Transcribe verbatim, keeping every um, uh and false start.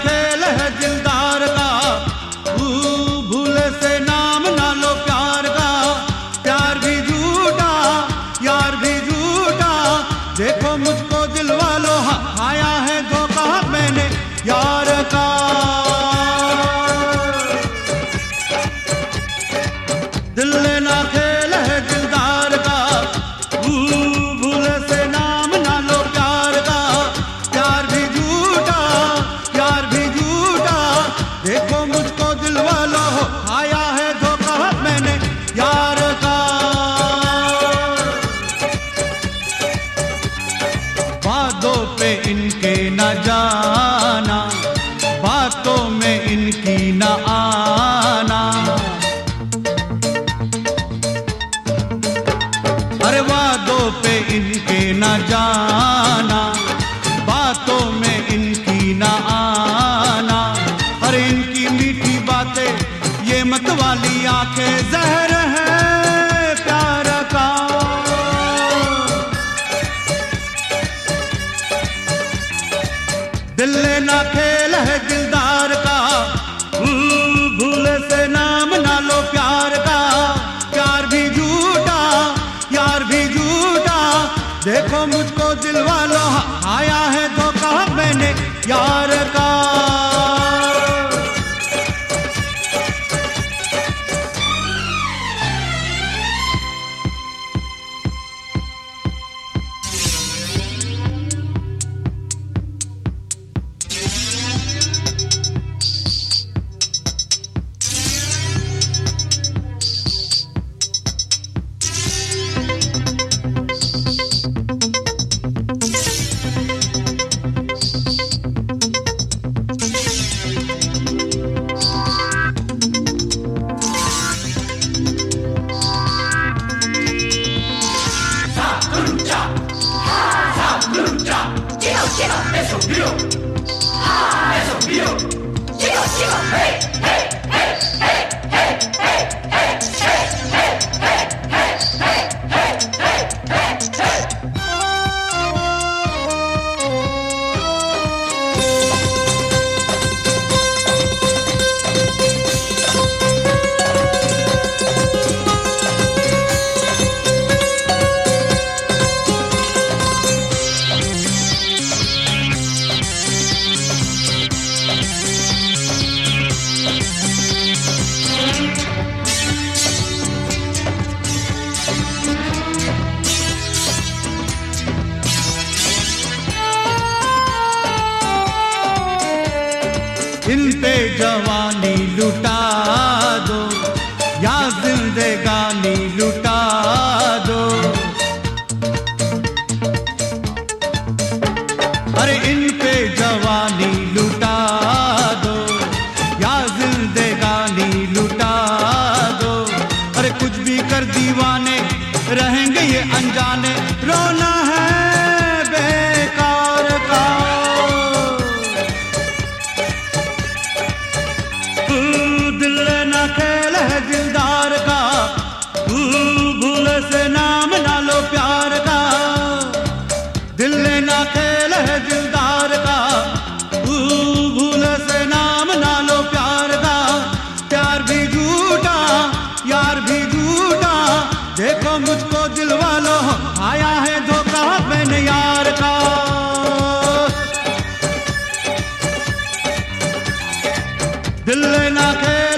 खेल है दिलदार का, भूले से नाम ना लो प्यार का। प्यार भी झूठा, यार भी झूठा, देखो मुझको दिल वालों, आया है धोखा मैंने यार का। दिल लेना खेल है दिलदार का, भूले से नाम ना लो प्यार का। प्यार भी झूठा, यार भी झूठा, देखो मुझको दिल वालों, आया है धोखा मैंने यार का। बातों पे इनके न जाना, बातों में इनकी न आना। अरे वादों पे इनके न जाना, बातों में इनकी न आना। अरे इनकी मीठी बातें, ये मत वाली आंखें, जहर है प्यार का। दिल लेना खेल है दिलदार का, भूले से नाम ना लो प्यार का। प्यार भी झूठा, यार भी झूठा, देखो मुझको दिल वालों, आया है धोखा मैंने यार का। Eso es mío, ah, eso es mío. Chico, chico, hey, hey, hey, hey, hey, hey, hey, hey, hey, hey, hey, hey, hey, hey, hey. इन पे जवानी लुटा दो, या जिंदगानी लुटा दो। अरे इन पे जवानी लुटा दो, या जिंदगानी लुटा दो। अरे कुछ भी कर दीवाने, रहेंगे ये अनजाने, रोना है बेकार का। दिल लेना खेल है दिलदार का, भूले से नाम ना लो प्यार का। दिल लेना खेल है दिलदार का, भूले से नाम ना लो प्यार का। प्यार भी झूठा, यार भी झूठा, देखो मुझको दिल वालों, आया है धोखा मैंने यार का। दिल लेना खेल